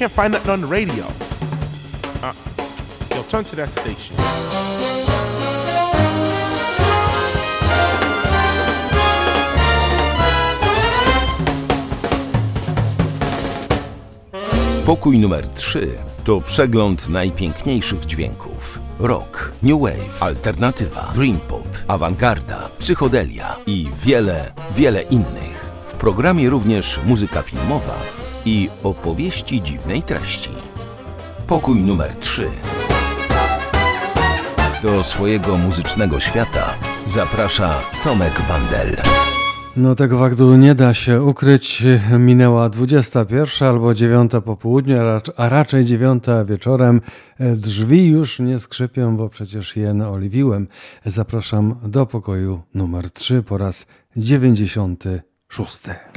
can't find nothing on the radio. Yo, turn to that station. Pokój numer 3 to przegląd najpiękniejszych dźwięków. Rock, new wave, alternatywa, dream pop, awangarda, psychodelia i wiele innych. W programie również muzyka filmowa i opowieści dziwnej treści. Pokój numer 3. Do swojego muzycznego świata zaprasza Tomek Wandel. No tego faktu nie da się ukryć. Minęła 21 albo 9 po południu, a raczej 9 wieczorem. Drzwi już nie skrzypią, bo przecież je naoliwiłem. Zapraszam do pokoju numer 3 po raz 96.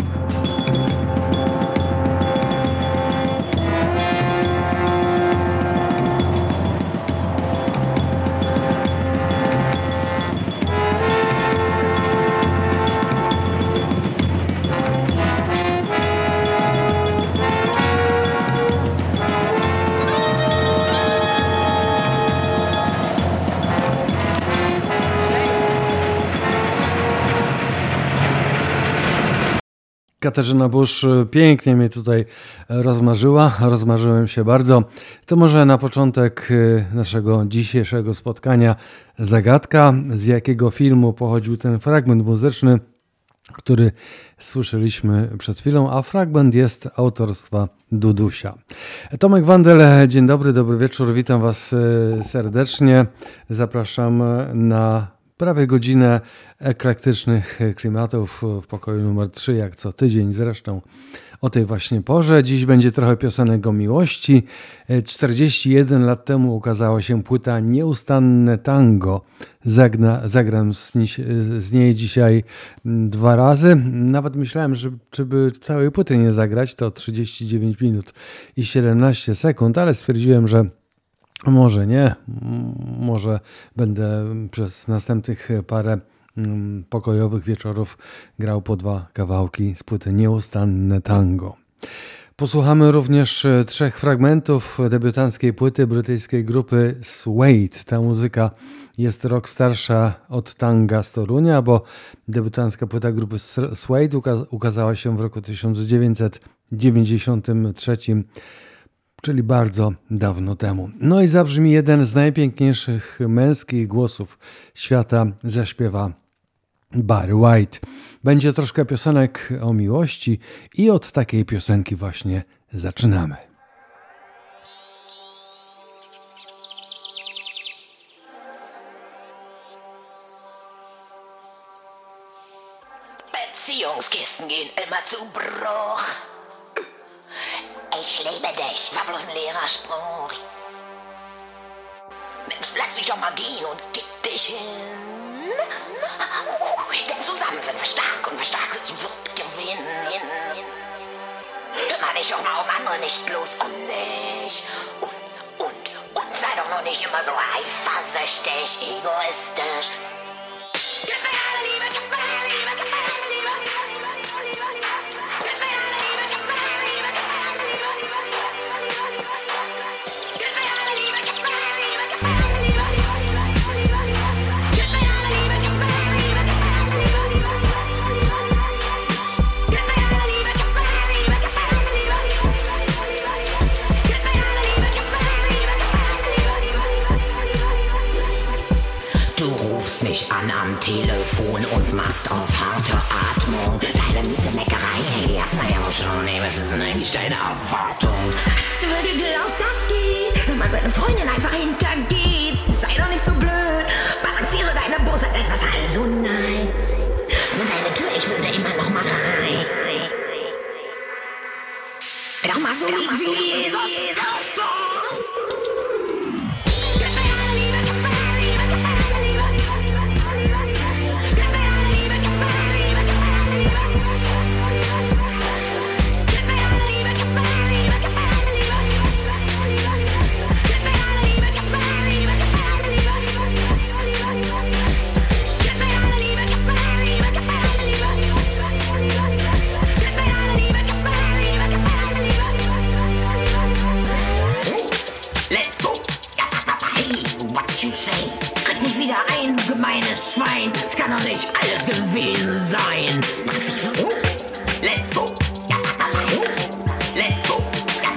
Katarzyna Busz pięknie mnie tutaj rozmarzyła, rozmarzyłem się bardzo. To może na początek naszego dzisiejszego spotkania zagadka, z jakiego filmu pochodził ten fragment muzyczny, który słyszeliśmy przed chwilą, a fragment jest autorstwa Dudusia. Tomek Wandel, dzień dobry, dobry wieczór, witam Was serdecznie, zapraszam na prawie godzinę eklektycznych klimatów w pokoju numer 3, jak co tydzień zresztą o tej właśnie porze. Dziś będzie trochę piosenek o miłości. 41 lat temu ukazała się płyta Nieustanne Tango. Zagram z niej dzisiaj 2 razy. Nawet myślałem, czy by całej płyty nie zagrać, to 39 minut i 17 sekund, ale stwierdziłem, że może nie, może będę przez następnych parę pokojowych wieczorów grał po 2 kawałki z płyty Nieustanne Tango. Posłuchamy również 3 fragmentów debiutanckiej płyty brytyjskiej grupy Suede. Ta muzyka jest rok starsza od tanga z Torunia, bo debiutancka płyta grupy Suede ukazała się w roku 1993, czyli bardzo dawno temu. No i zabrzmi jeden z najpiękniejszych męskich głosów świata, zaśpiewa Barry White. Będzie troszkę piosenek o miłości i od takiej piosenki właśnie zaczynamy. Beziehungskisten gehen immer zu Bruch. Ich liebe dich, war bloß ein leerer Spruch. Mensch, lass dich doch mal gehen und gib dich hin. Denn zusammen sind wir stark und wer stark ist, wird gewinnen. Kümmere dich doch mal um andere, nicht bloß um dich. Und sei doch noch nicht immer so eifersüchtig, egoistisch. Gib mir deine Liebe, gib mir deine Liebe, gib mir deine Liebe. Gib mir deine Liebe, gib mir deine Liebe, gib mir deine Liebe. Gib mir deine Liebe, gib mir deine Liebe, gib mir deine Liebe. Gib mir deine Liebe, gib mir deine Liebe, gib mir deine Liebe. Gib mir deine Liebe, gib mir deine Liebe, gib mir deine Liebe. Gib mir deine Liebe, gib mir deine Liebe, gib mir deine Liebe. Du rufst mich an am Telefon und machst auf harte Atmung. Deine miese Neckerei, hey, hat man ja auch schon, ey, was ist denn eigentlich deine Erwartung? Hast du dir geglaubt, das geht, wenn man seine Freundin einfach hintergeht? Sei doch nicht so blöd, balanciere deine Bosheit etwas, also nein. Für deine Tür, ich würde immer noch mal rein. Doch mal so lieb wie Jesus Christus. gemeines Schwein, es kann doch nicht alles gewesen sein. Let's go, ja, let's go.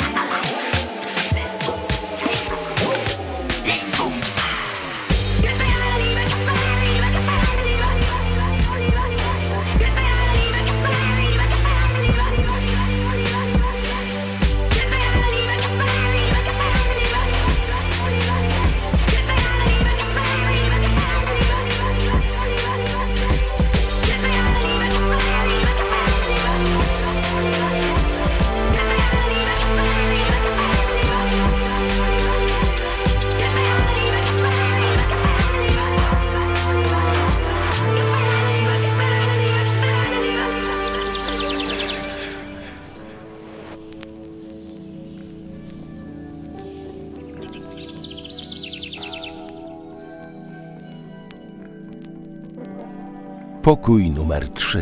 Pokój numer 3.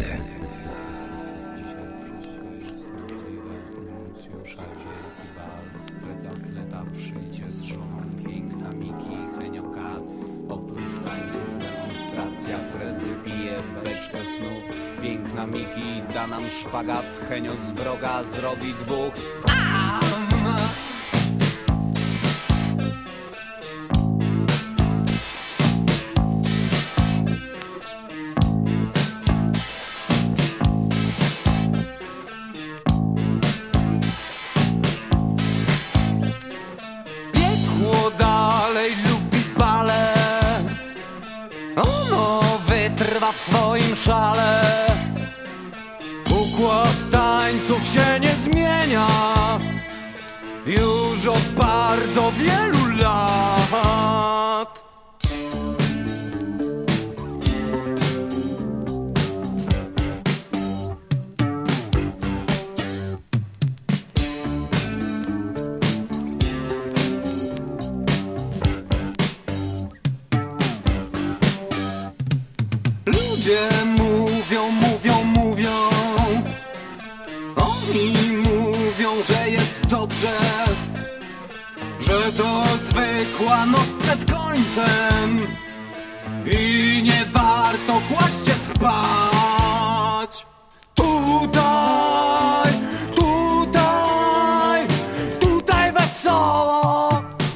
Przyjdzie z żoną piękna Miki Heniokat. Oprócz tańców demonstracja, Fred wypije beczkę snów. Piękna Miki da nam szpagat, Henio z wroga zrobi dwóch. W swoim szale układ tańców się nie zmienia już od bardzo wielu lat. Ludzie mówią, oni mówią, że jest dobrze, że to zwykła noc przed końcem i nie warto kłaść się spać. Tutaj wesoło.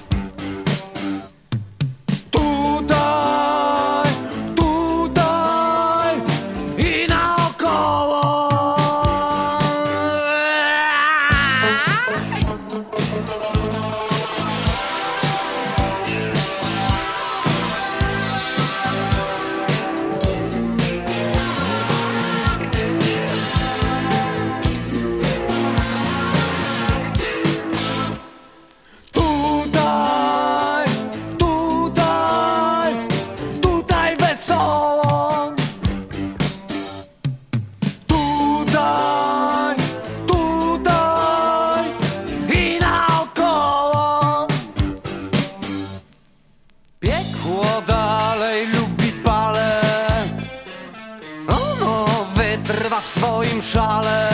W swoim szale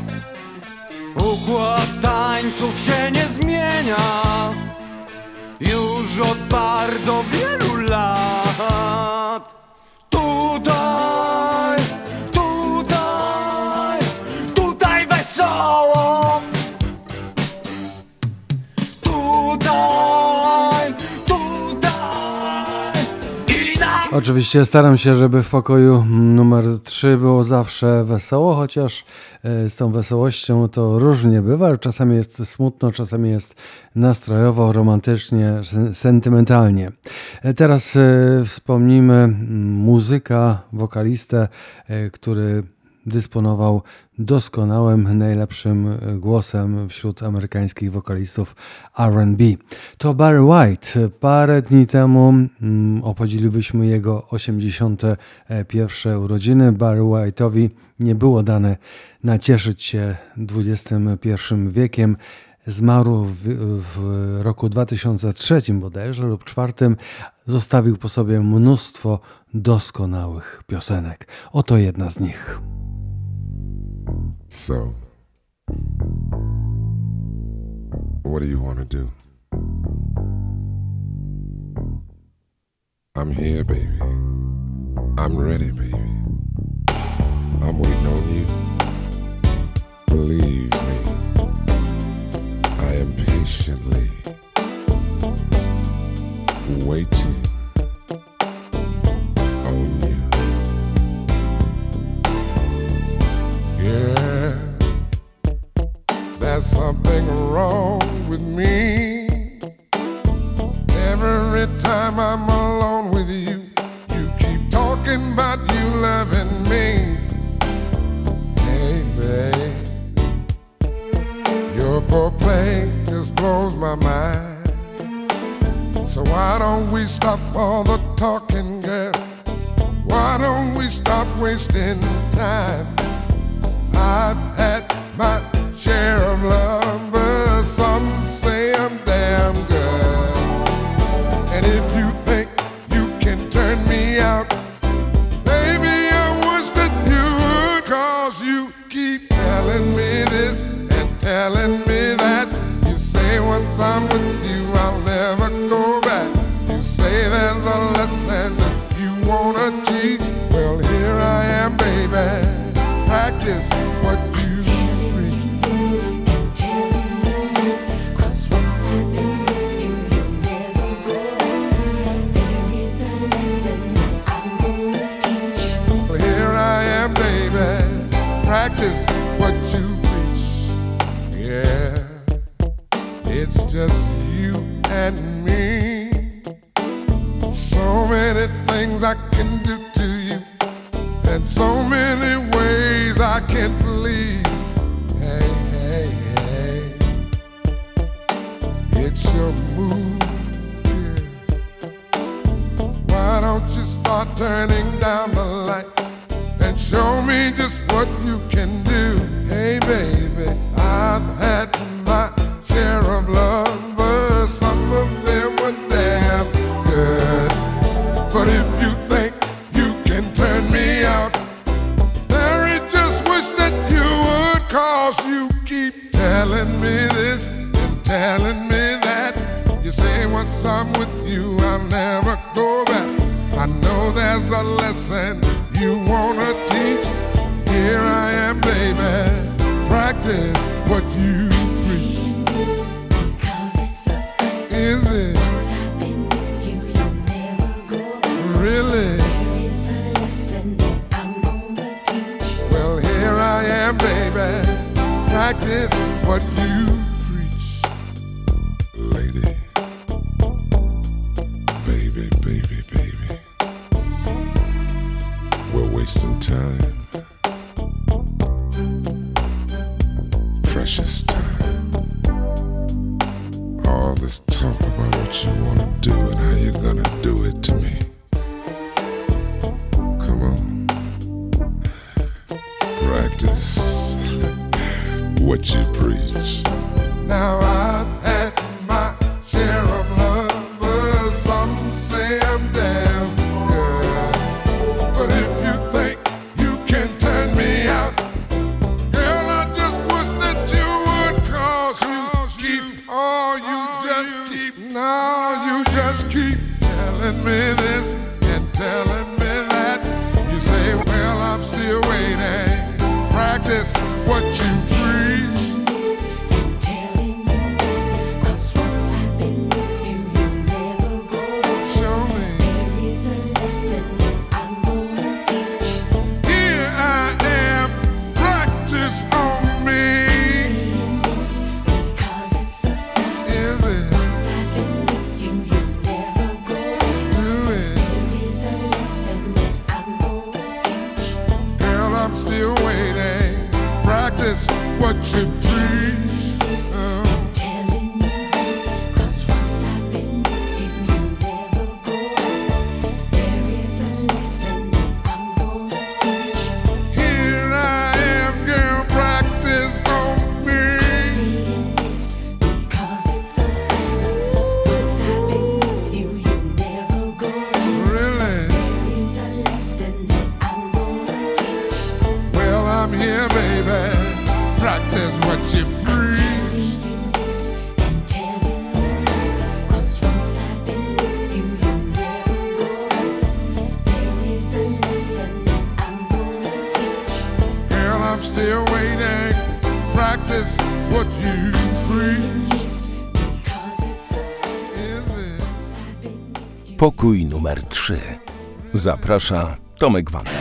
układ tańców się nie zmienia już od bardzo wielu lat. Tutaj wesoło. Oczywiście staram się, żeby w pokoju numer 3 było zawsze wesoło, chociaż z tą wesołością to różnie bywa. Czasami jest smutno, czasami jest nastrojowo, romantycznie, sentymentalnie. Teraz wspomnimy muzyka, wokalistę, który dysponował doskonałym, najlepszym głosem wśród amerykańskich wokalistów R&B. To Barry White. Parę dni temu obchodzilibyśmy jego 81. urodziny. Barry White'owi nie było dane nacieszyć się XXI wiekiem. Zmarł w roku 2003 bodajże lub 2004. Zostawił po sobie mnóstwo doskonałych piosenek. Oto jedna z nich. So, what do you want to do? I'm here, baby. I'm ready, baby. I'm waiting on you. Believe me, I am patiently waiting on you. Yeah, there's something wrong with me. Every time I'm alone with you, you keep talking about you loving me. Hey, babe, your foreplay just blows my mind. So why don't we stop all the talking, girl? Why don't we stop wasting time? I've had my share of lovers. Some say I'm damn good. And if you think you can turn me out, baby, I wish that you would, 'cause you keep telling me this and telling me that. You say once I'm with you, I'll never go back. You say there's a lesson that you wanna teach. Well, here I am, baby. Practice what you preach. Well, here I am, baby. Practice what you preach. Yeah, it's just you and me. So many things I can do to you, and so many ways I can please. Hey, hey, hey, it's your move here. Why don't you start turning down the lights and show me just what you can do? Hey, baby, I've had my share of lovers. Some of them were damn good. But if you think you can turn me out, Mary, just wish that you would, 'cause you keep telling me this and telling me that. You say once I'm with you, I'll never go back. I know there's a lesson you wanna teach. Here I am, baby. Practice what you preach. Is it? Really? Well, here I am, baby. Practice what you preach. Lady, baby, baby, baby, we're wasting time. Precious time. All this talk about what you wanna do and how you're gonna do it to me. Come on. Practice what you preach. Now I've had my share of lovers. Some say I'm damn good. But if you think you can turn me out, girl, I just wish that you would, 'cause you keep, oh, you just keep telling me this and telling me that. You say, well, I'm still waiting. Practice what you preach. Show me. Here I am. Practice on me. Is it? Do it. Girl, I'm still waiting. Practice what you preach. Here I am, girl, practice on me. Really? Well, I'm here, baby. Practice what you preach. still waiting. Practice what you preach. Pokój numer 3. Zaprasza Tomek Wander.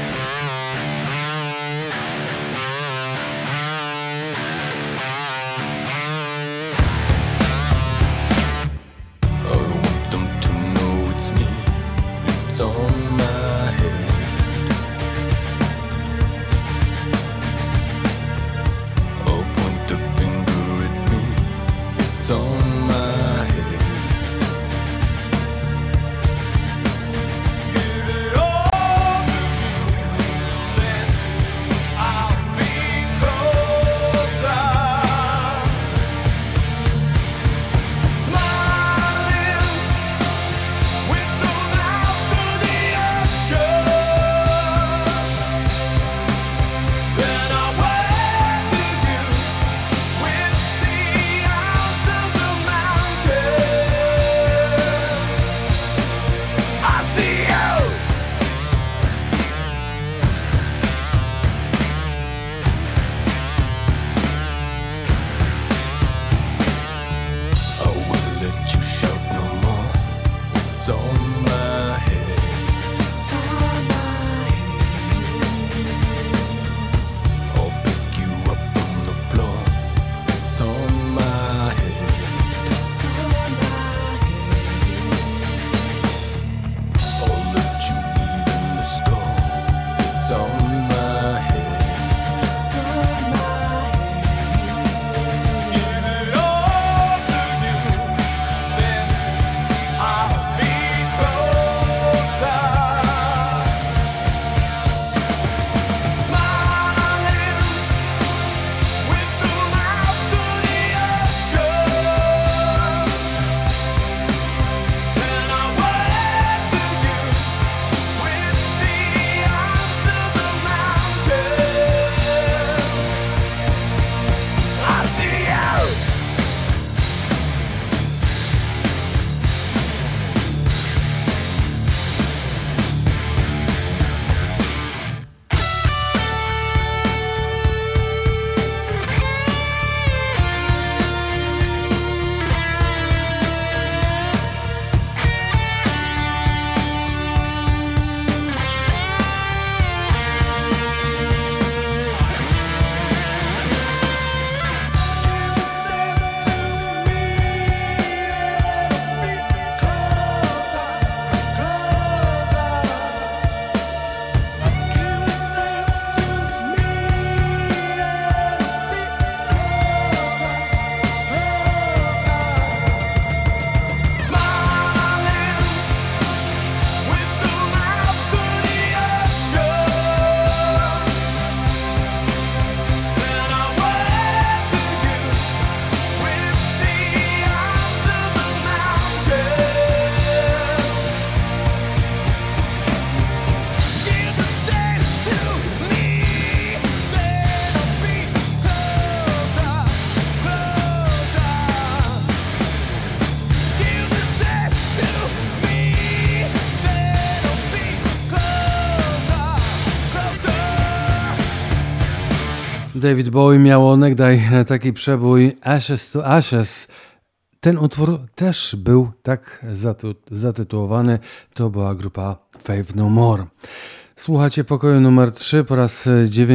David Bowie miał onegdaj taki przebój Ashes to Ashes. Ten utwór też był tak zatytułowany. To była grupa Faith No More. Słuchacie Pokoju numer 3 po raz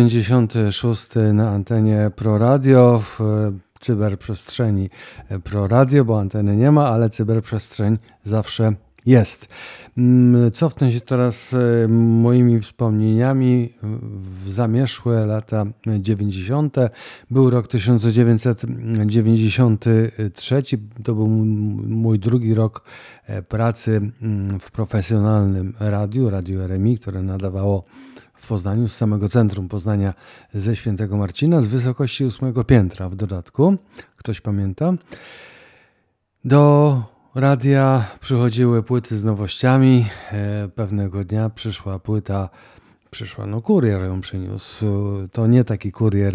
96 na antenie Pro Radio w cyberprzestrzeni Pro Radio, bo anteny nie ma, ale cyberprzestrzeń zawsze jest. Cofnę się teraz moimi wspomnieniami w zamierzchłe lata 90. Był rok 1993. To był mój drugi rok pracy w profesjonalnym radiu RMI, które nadawało w Poznaniu z samego centrum Poznania ze Świętego Marcina, z wysokości 8 piętra w dodatku. Ktoś pamięta? Do radia przychodziły płyty z nowościami. Pewnego dnia kurier ją przyniósł. To nie taki kurier,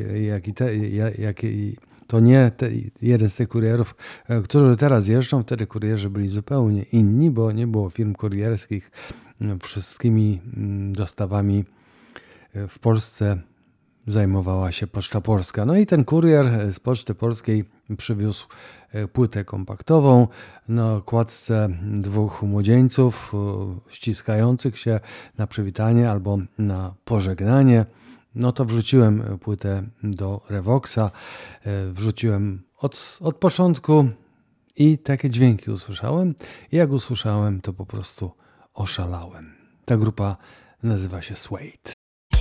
to nie jeden z tych kurierów, którzy teraz jeżdżą. Wtedy kurierzy byli zupełnie inni, bo nie było firm kurierskich. Wszystkimi dostawami w Polsce zajmowała się Poczta Polska. No i ten kurier z Poczty Polskiej przywiózł płytę kompaktową na okładce 2 młodzieńców ściskających się na przywitanie albo na pożegnanie. No to wrzuciłem płytę do Revoxa, wrzuciłem od początku i takie dźwięki usłyszałem. I jak usłyszałem, to po prostu oszalałem. Ta grupa nazywa się Suede.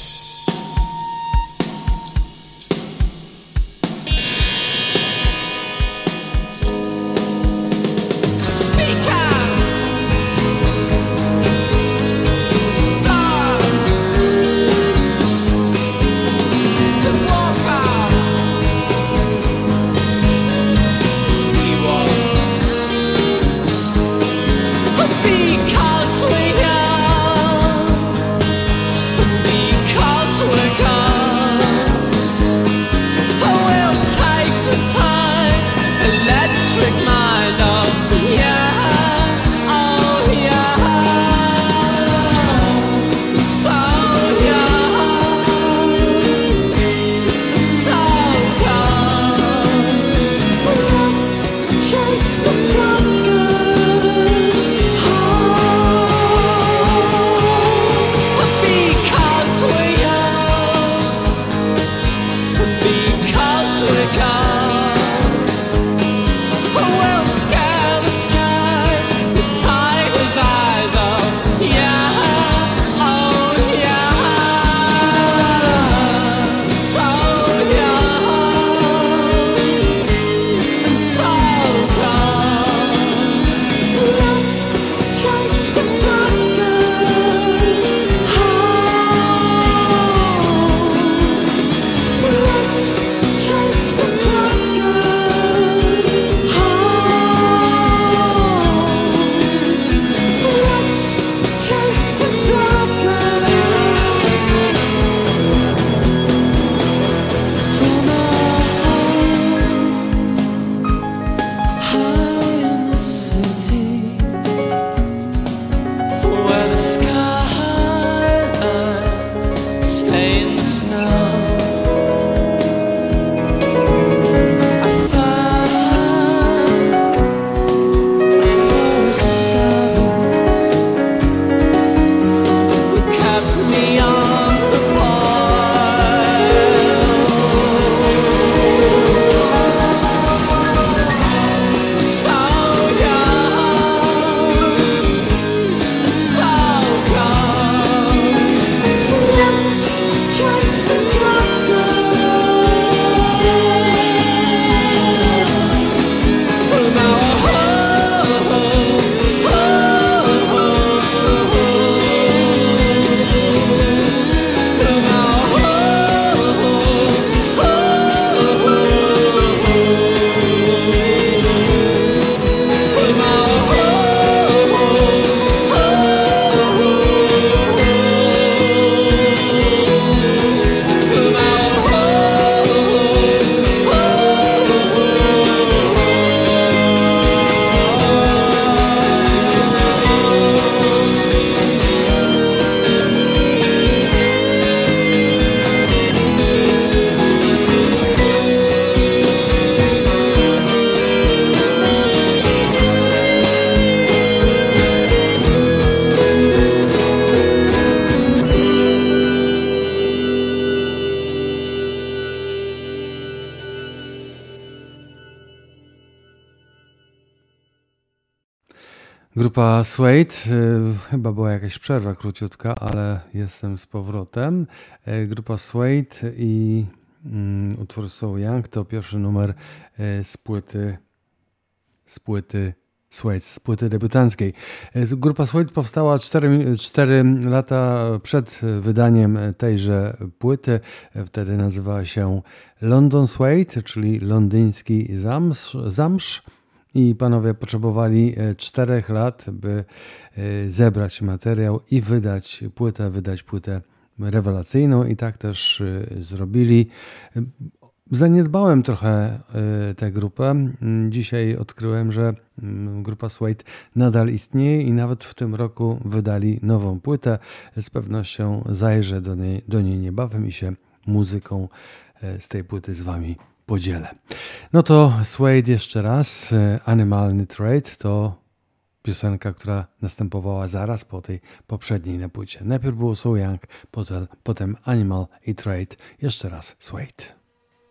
Grupa Suede, chyba była jakaś przerwa króciutka, ale jestem z powrotem. Grupa Suede i utwór So Young to pierwszy numer z płyty debiutanckiej. Grupa Suede powstała 4 lata przed wydaniem tejże płyty. Wtedy nazywała się London Suede, czyli londyński zamsz. I panowie potrzebowali 4 lat, by zebrać materiał i wydać płytę rewelacyjną i tak też zrobili. Zaniedbałem trochę tę grupę. Dzisiaj odkryłem, że grupa Suede nadal istnieje i nawet w tym roku wydali nową płytę. Z pewnością zajrzę do niej niebawem i się muzyką z tej płyty z wami podzielę. No to Suede jeszcze raz. Animal Nitrate to piosenka, która następowała zaraz po tej poprzedniej na płycie. Najpierw było So Young, potem Animal Nitrate, jeszcze raz Suede.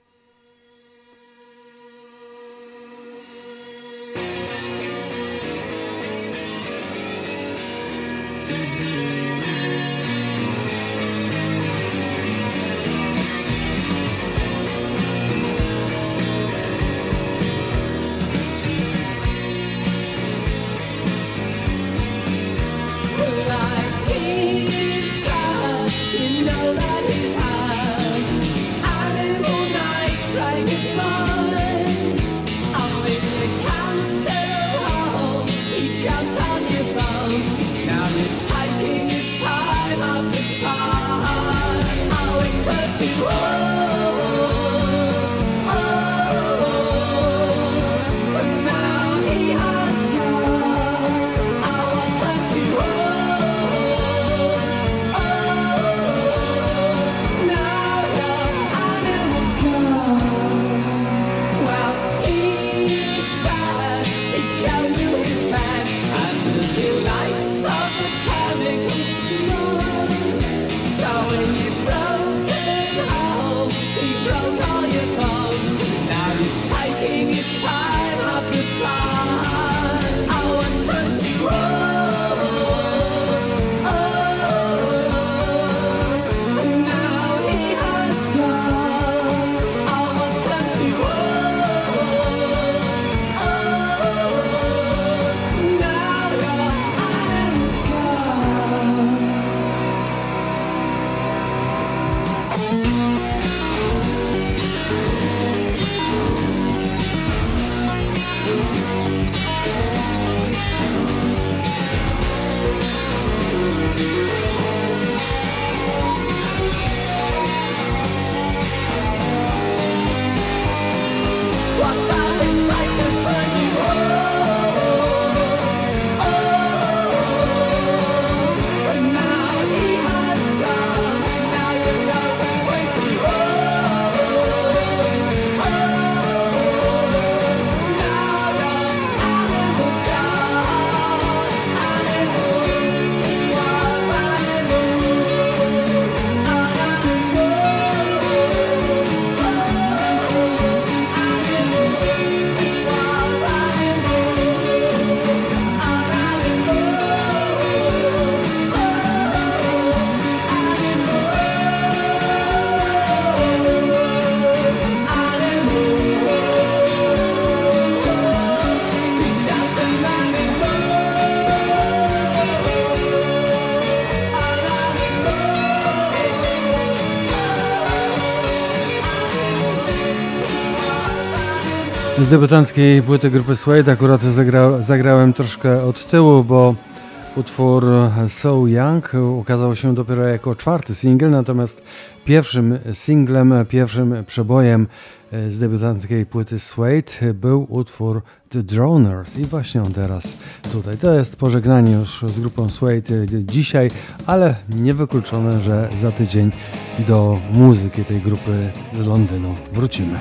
Z debiutanckiej płyty grupy Suede akurat zagrałem troszkę od tyłu, bo utwór So Young ukazał się dopiero jako 4. singiel, natomiast pierwszym singlem, pierwszym przebojem z debiutanckiej płyty Suede był utwór The Droners i właśnie on teraz tutaj. To jest pożegnanie już z grupą Suede dzisiaj, ale niewykluczone, że za tydzień do muzyki tej grupy z Londynu wrócimy.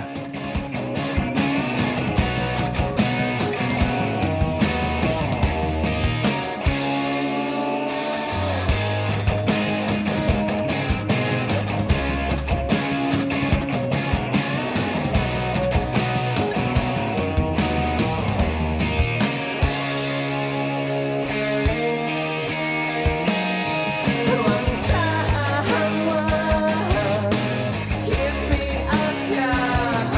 Give me a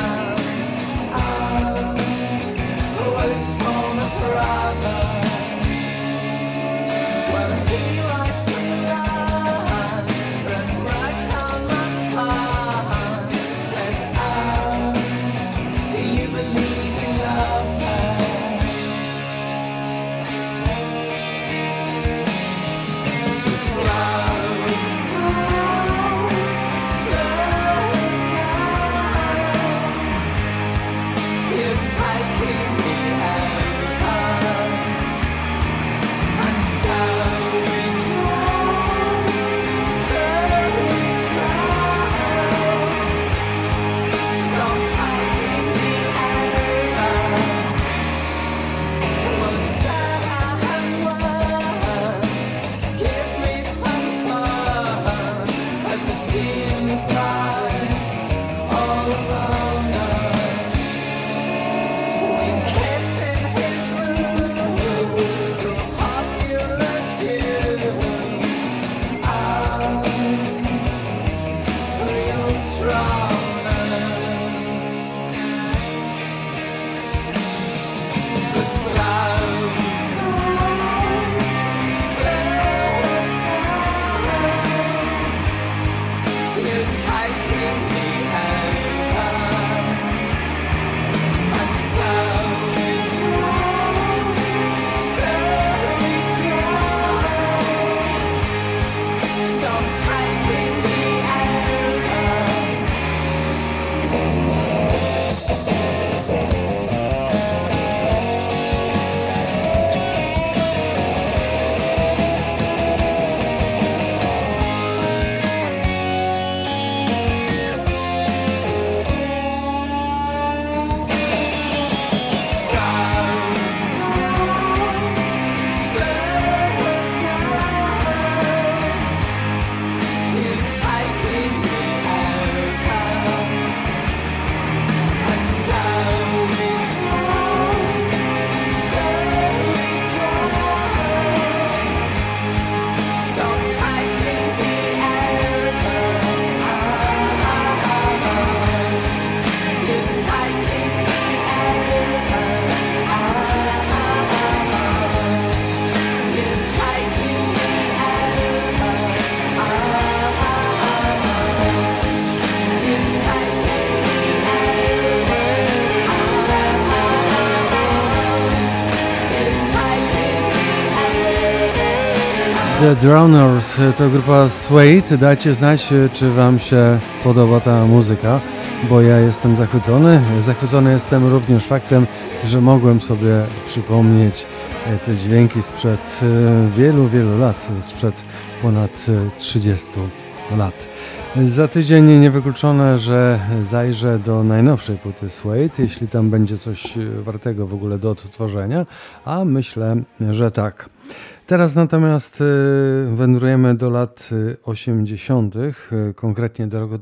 The Drowners to grupa Suede. Dajcie znać, czy wam się podoba ta muzyka, bo ja jestem zachwycony. Zachwycony jestem również faktem, że mogłem sobie przypomnieć te dźwięki sprzed wielu, wielu lat, sprzed ponad 30 lat. Za tydzień niewykluczone, że zajrzę do najnowszej płyty Suede, jeśli tam będzie coś wartego w ogóle do odtworzenia, a myślę, że tak. Teraz natomiast wędrujemy do lat 80., konkretnie do roku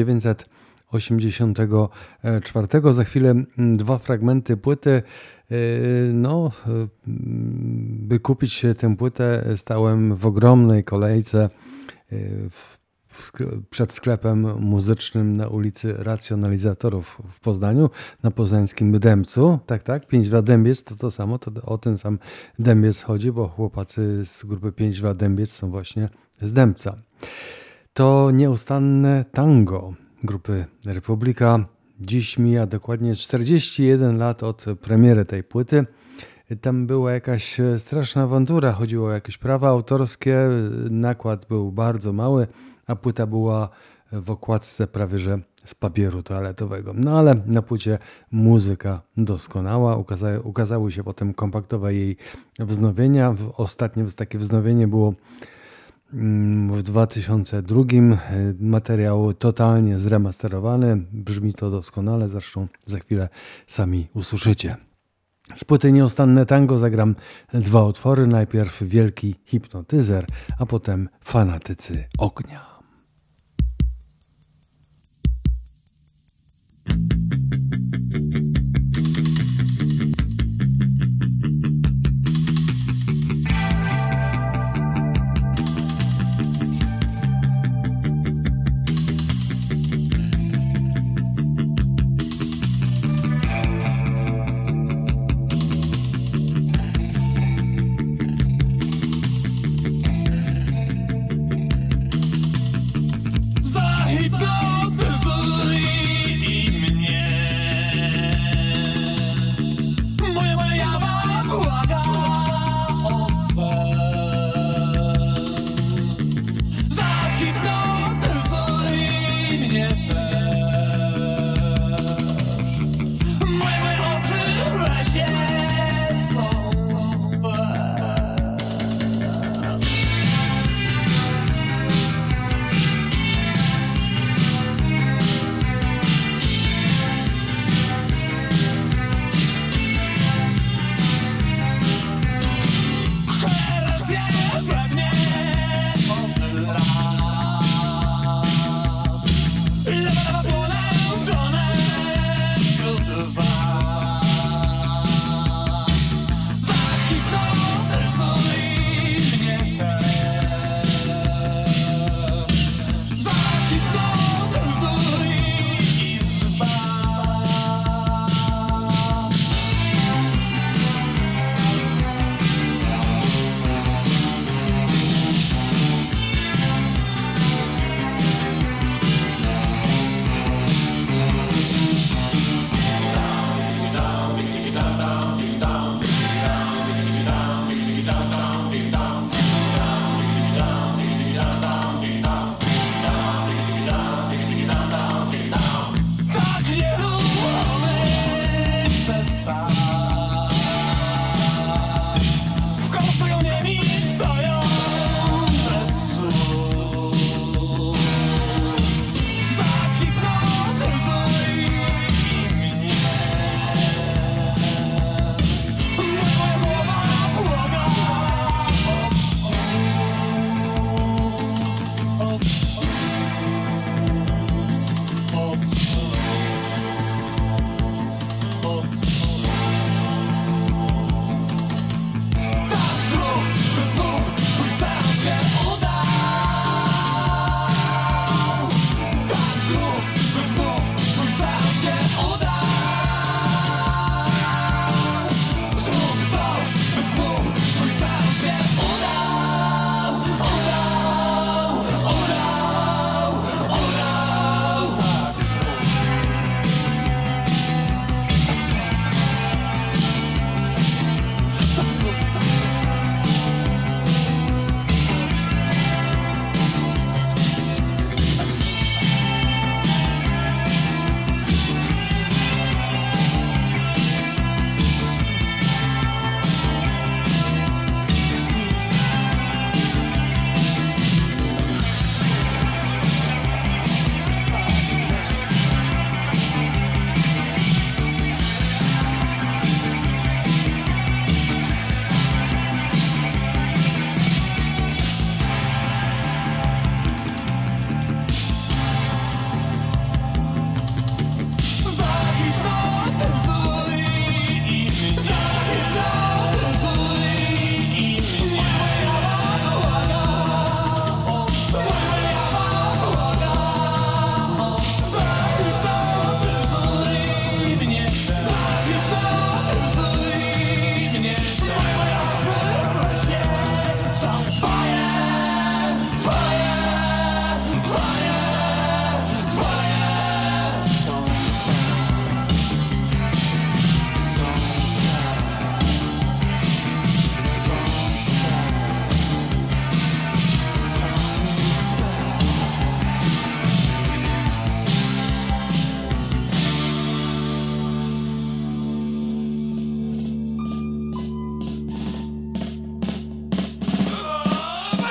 1984. Za chwilę dwa fragmenty płyty. No, by kupić tę płytę, stałem w ogromnej kolejce przed sklepem muzycznym na ulicy Racjonalizatorów w Poznaniu, na poznańskim Dębcu. Tak, 5-2 Dębiec to samo, to o ten sam Dębiec chodzi, bo chłopacy z grupy 5-2 Dębiec są właśnie z Dębca. To nieustanne tango grupy Republika. Dziś mija dokładnie 41 lat od premiery tej płyty. Tam była jakaś straszna awantura, chodziło o jakieś prawa autorskie, nakład był bardzo mały, a płyta była w okładce prawie że z papieru toaletowego. No ale na płycie muzyka doskonała, ukazały się potem kompaktowe jej wznowienia. Ostatnie takie wznowienie było w 2002. Materiał totalnie zremasterowany, brzmi to doskonale, zresztą za chwilę sami usłyszycie. Z płyty Nieustanne Tango zagram dwa utwory, najpierw Wielki Hipnotyzer, a potem Fanatycy Ognia.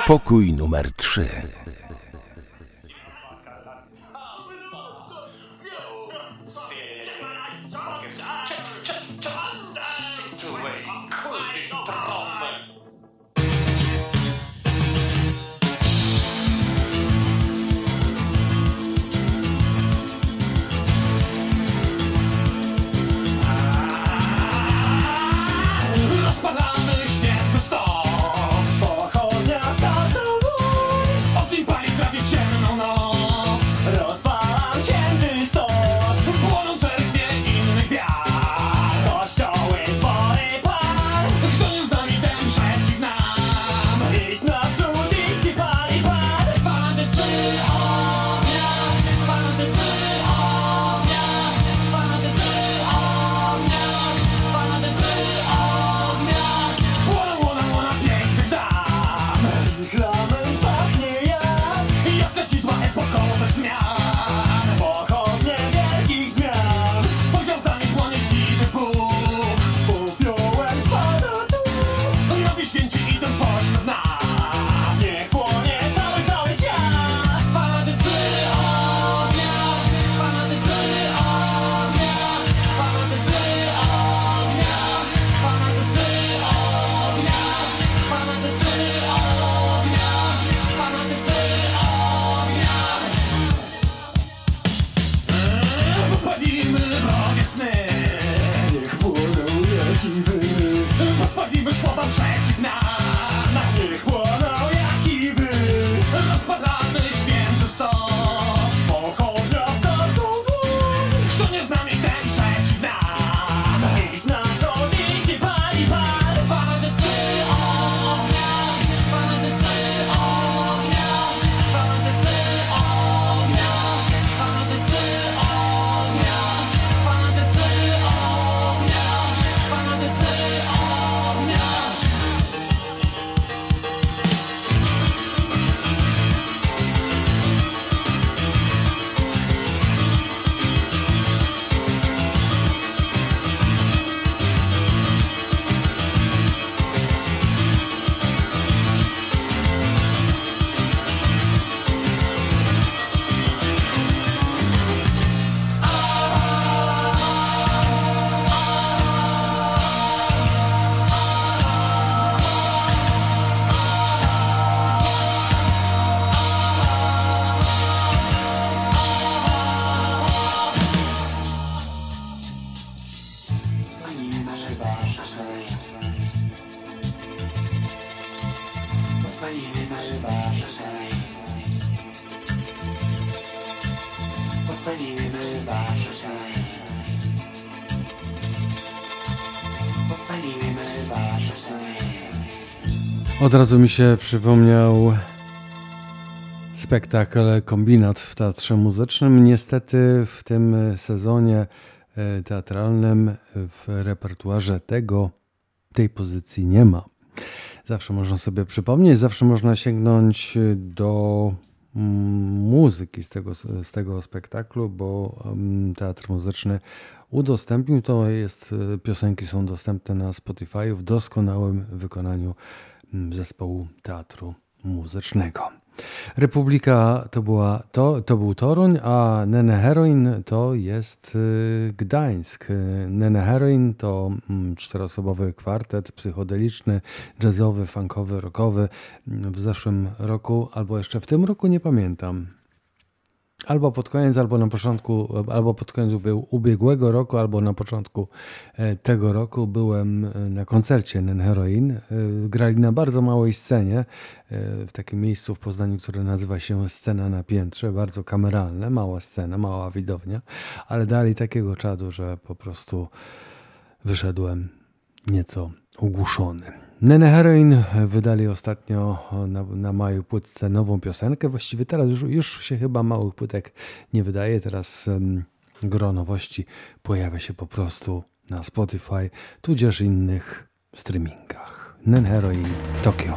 Pokój numer 3. Od razu mi się przypomniał spektakl Kombinat w Teatrze Muzycznym. Niestety w tym sezonie teatralnym w repertuarze tej pozycji nie ma. Zawsze można sobie przypomnieć, zawsze można sięgnąć do muzyki z tego spektaklu, bo Teatr Muzyczny udostępnił to. Piosenki są dostępne na Spotify w doskonałym wykonaniu zespołu Teatru Muzycznego. Republika to był Toruń, a Nene Heroin to jest Gdańsk. Nene Heroin to 4-osobowy kwartet psychodeliczny, jazzowy, funkowy, rockowy. W zeszłym roku, albo jeszcze w tym roku, nie pamiętam. Albo pod koniec, albo na początku, albo pod koniec ubiegłego roku, albo na początku tego roku byłem na koncercie Nene Heroin. Grali na bardzo małej scenie, w takim miejscu w Poznaniu, które nazywa się Scena na Piętrze. Bardzo kameralne, mała scena, mała widownia, ale dali takiego czadu, że po prostu wyszedłem nieco ogłuszony. Nene Heroin wydali ostatnio na maju płytce nową piosenkę. Właściwie teraz już się chyba małych płytek nie wydaje. Teraz gro nowości pojawia się po prostu na Spotify, tudzież innych streamingach. Nene Heroin, Tokio.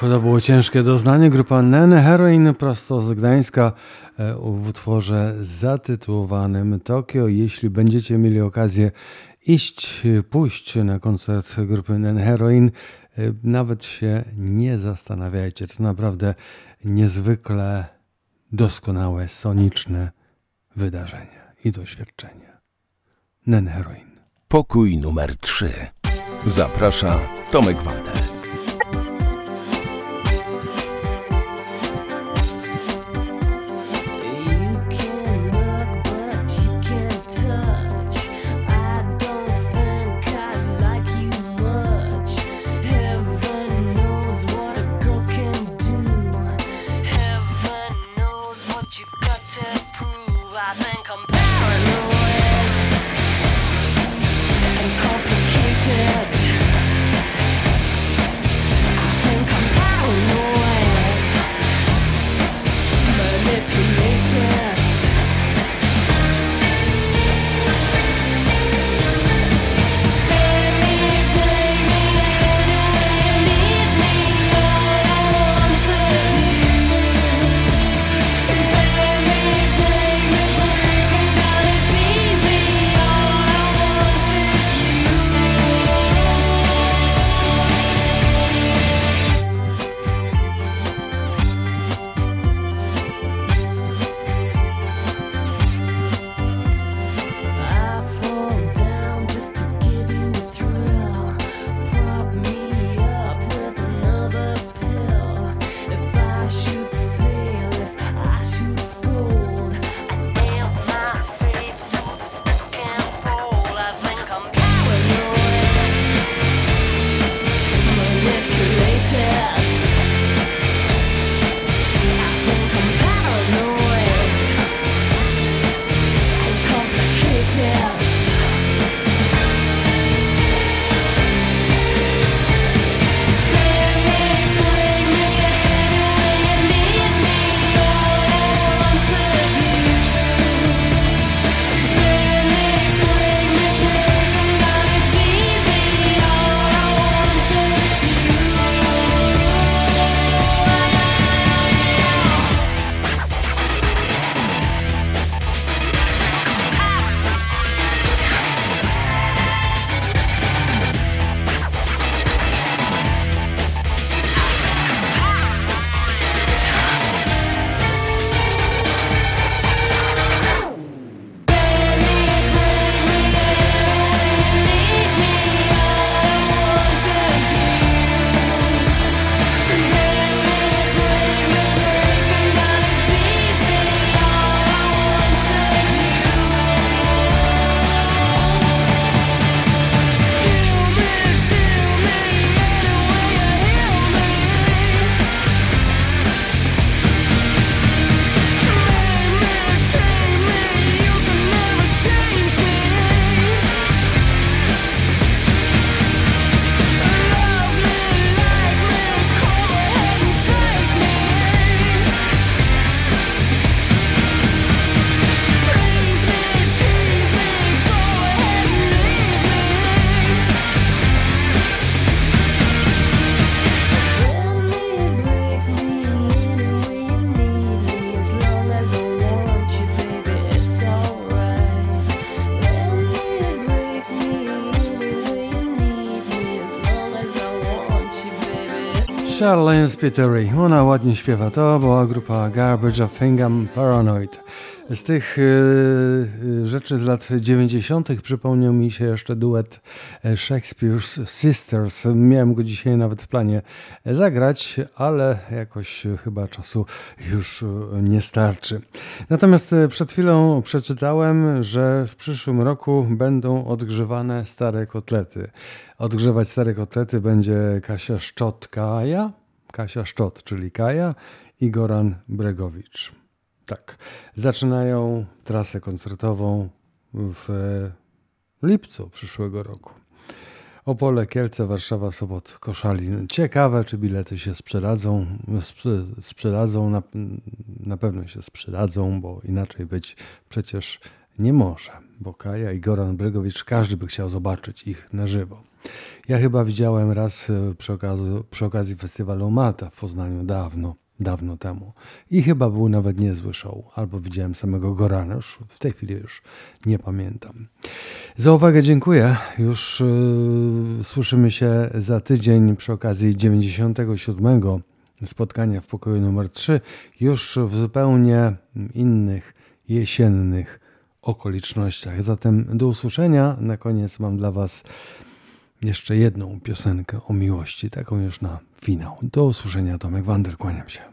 To było ciężkie doznanie. Grupa Nene Heroin prosto z Gdańska w utworze zatytułowanym Tokio. Jeśli będziecie mieli okazję pójść na koncert grupy Nene Heroin, nawet się nie zastanawiajcie. To naprawdę niezwykle doskonałe, soniczne wydarzenie i doświadczenie. Nene Heroin. Pokój numer 3. Zaprasza Tomek Walter. Charlene Spiteri, ona ładnie śpiewa. To była grupa Garbage of Fingham Paranoid. Z tych rzeczy z lat 90. przypomniał mi się jeszcze duet Shakespeare's Sisters. Miałem go dzisiaj nawet w planie zagrać, ale jakoś chyba czasu już nie starczy. Natomiast przed chwilą przeczytałem, że w przyszłym roku będą odgrzewane stare kotlety. Odgrzewać stare kotlety będzie Kasia Szczot, czyli Kaja i Goran Bregowicz. Tak, zaczynają trasę koncertową w lipcu przyszłego roku. Opole, Kielce, Warszawa, Sopot, Koszalin. Ciekawe, czy bilety się sprzedadzą. Na pewno się sprzedadzą, bo inaczej być przecież nie może. Bokaja i Goran Bregowicz, każdy by chciał zobaczyć ich na żywo. Ja chyba widziałem raz przy okazji festiwalu Malta w Poznaniu dawno temu. I chyba był nawet niezły show. Albo widziałem samego Gorana, już w tej chwili już nie pamiętam. Za uwagę dziękuję. Już słyszymy się za tydzień przy okazji 97. spotkania w pokoju numer 3. Już w zupełnie innych, jesiennych okolicznościach. Zatem do usłyszenia. Na koniec mam dla Was jeszcze jedną piosenkę o miłości, taką już na finał. Do usłyszenia, Tomek Wander, kłaniam się.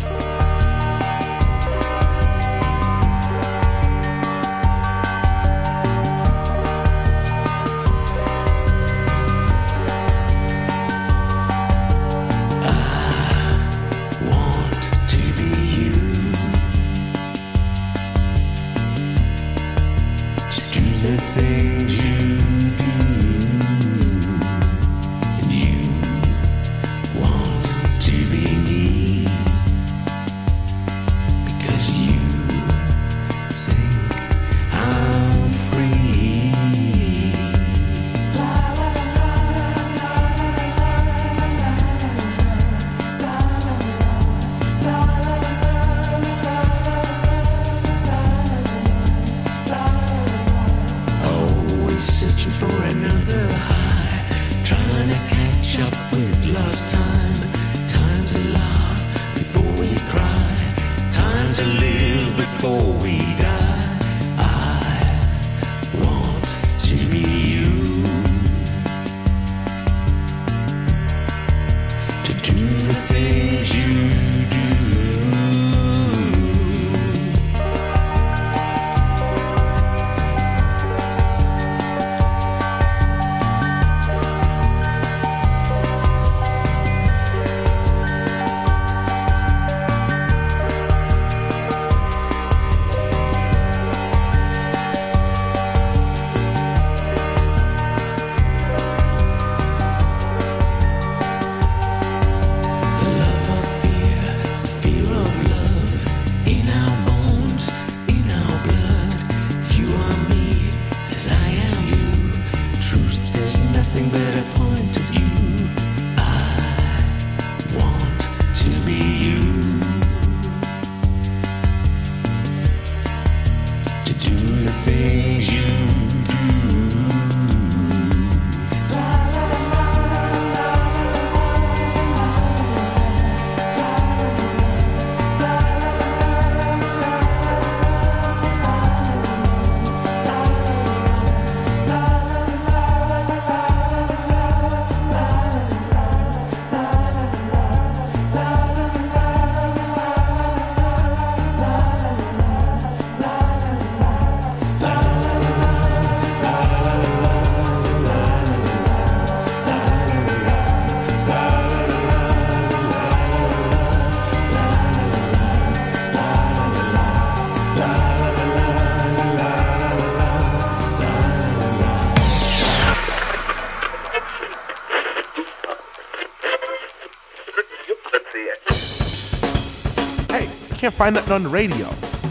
Can't find nothing on the radio.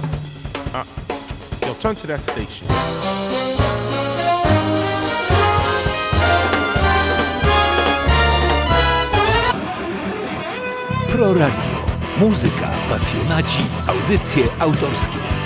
Yo, turn to that station. Pro Radio. Muzyka, pasjonaci, audycje autorskie.